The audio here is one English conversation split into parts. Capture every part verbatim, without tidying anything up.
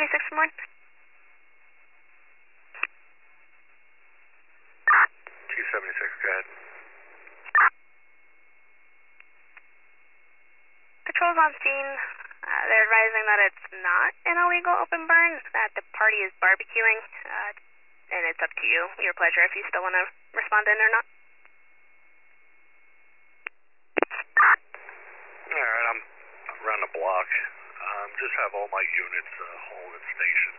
seventy-six more. two seventy-six, go ahead. Patrol's on scene. Uh, they're advising that it's not an illegal open burn, that the party is barbecuing, uh, and it's up to you, your pleasure, if you still want to respond in or not. Alright, I'm around the block. Um, just have all my units uh, hold at station.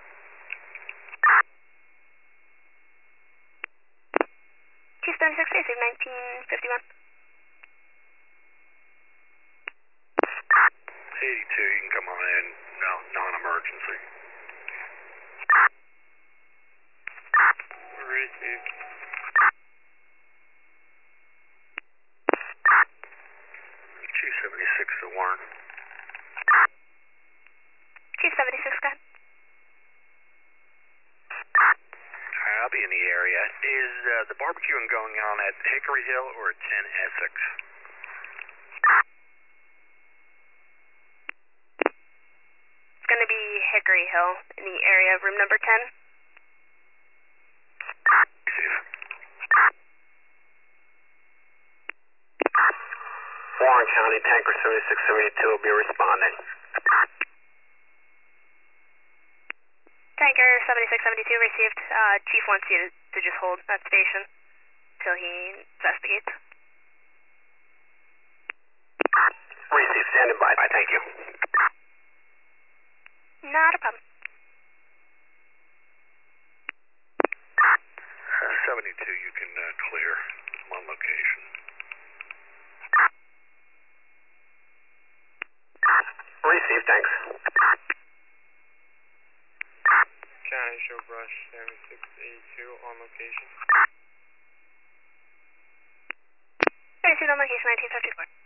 Chief seventy-six, facing nineteen fifty-one. eighty-two, you can come on in. No, non-emergency. Received. two seventy-six to Warren. Chief seventy-six, go ahead. Alright, I'll be in the area. Is uh, the barbecuing going on at Hickory Hill or at ten Essex? It's going to be Hickory Hill in the area of room number ten. Warren County, Tanker seventy-six seventy-two will be responding. Tanker seventy-six seventy-two received. Uh, Chief wants you to, to just hold that station till he investigates. Received, standing by. Bye, thank you. Not a problem. Uh, seventy-two, you can uh, clear. I'm on location. Received, thanks. County Show Brush seventy-six eighty-two on location. seventy-two on location, nineteen fifty-four.